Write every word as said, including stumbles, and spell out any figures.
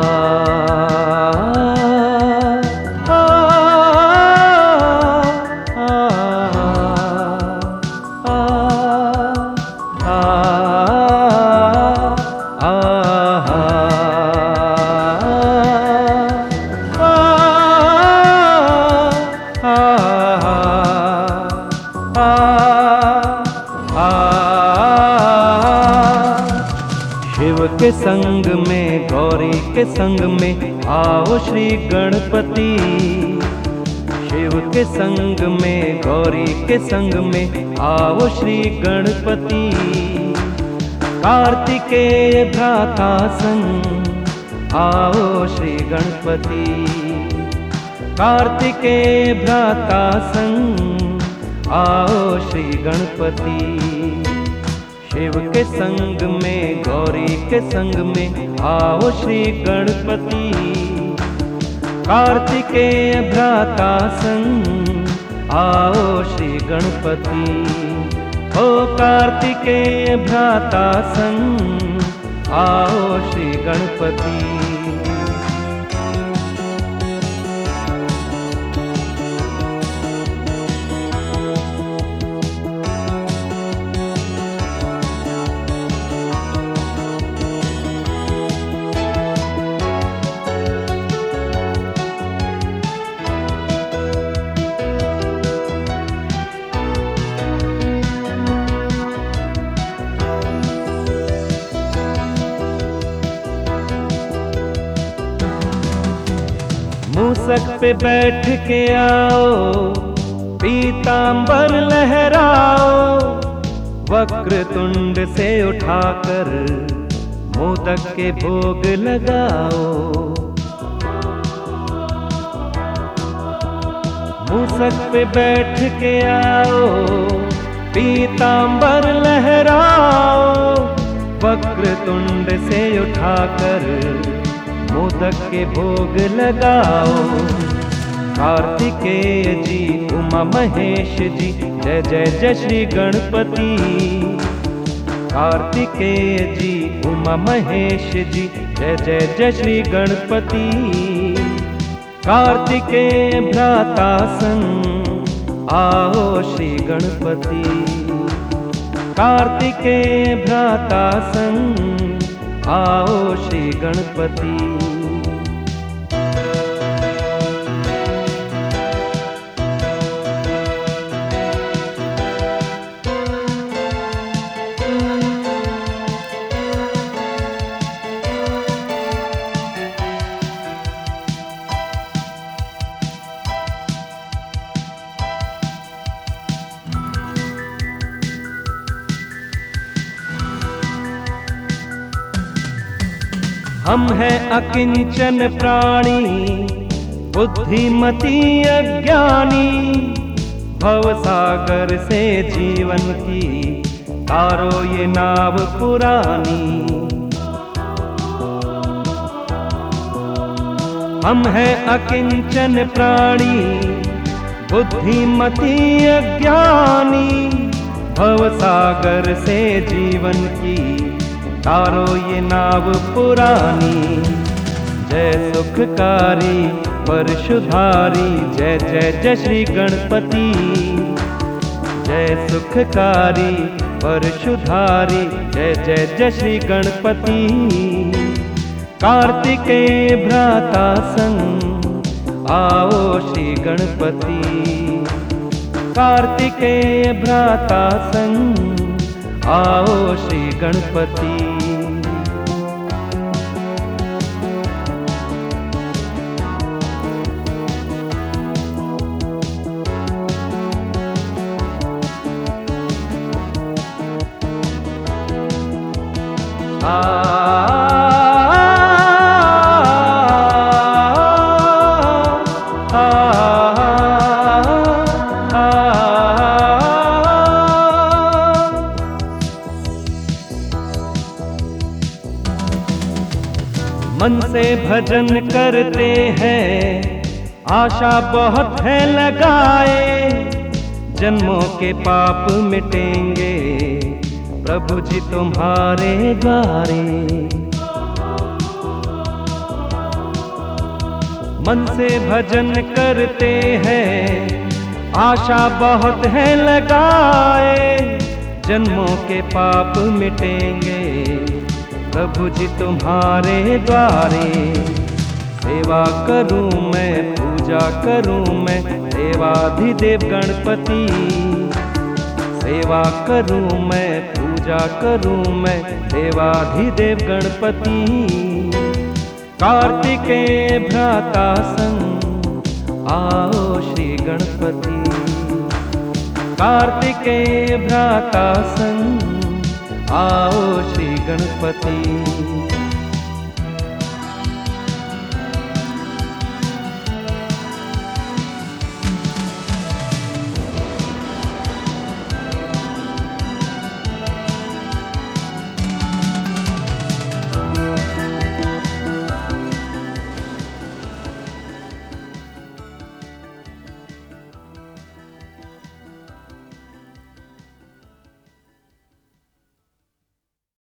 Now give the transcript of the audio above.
आ, आ, आ, आ, आ, शिव के संग में गौरी के संग में आओ श्री गणपति। शिव के संग में गौरी के संग में आओ श्री गणपति। कार्तिकेय भ्राता संग आओ श्री गणपति। कार्तिकेय भ्राता संग आओ श्री गणपति। शिव के संग में गौरी के संग में आओ श्री गणपति। कार्तिकेय भ्राता संग आओ श्री गणपति। ओ कार्तिकेय भ्राता संग आओ श्री गणपति। मूसक पे बैठ के आओ, पीतांबर लहराओ। वक्रतुंड से उठाकर मोदक के भोग लगाओ। मूसक पे बैठ के आओ, पीतांबर लहराओ। वक्रतुंड से उठाकर मोदक के भोग लगाओ। कार्तिकेय जी उमा महेश जी जय जय जय श्री गणपति। कार्तिकेय जी उमा महेश जी जय जय जय श्री गणपति। कार्तिकेय भ्राता संग आओ श्री गणपति। कार्तिकेय भ्राता संग आओ श्री गणपति। हम हैं अकिंचन प्राणी, बुद्धिमती अज्ञानी। भवसागर से जीवन की तारो ये नाव पुरानी। हम हैं अकिंचन प्राणी, बुद्धिमती अज्ञानी। भवसागर से जीवन की तारो ये नाव पुरानी। जय सुखकारी परशुधारी जय जय जय श्री गणपति। जय सुखकारी परशुधारी जय जय जय श्री गणपति। कार्तिकेय भ्राता संग आओ श्री गणपति। कार्तिकेय भ्राता संग आओ श्री गणपति। मन से भजन करते हैं, आशा बहुत है लगाए। जन्मों के पाप मिटेंगे प्रभु जी तुम्हारे द्वारे। मन से भजन करते हैं, आशा बहुत है लगाए, जन्मों के पाप मिटेंगे प्रभु जी तुम्हारे द्वारे। सेवा करूं मैं, पूजा करूं मैं, देवाधिदेव गणपति। सेवा करूं मैं, पूजा करूं मैं, देवाधिदेव गणपति। कार्तिकेय भ्राता संग आओ श्री गणपति। कार्तिकेय भ्राता संग आओ श्री गणपति।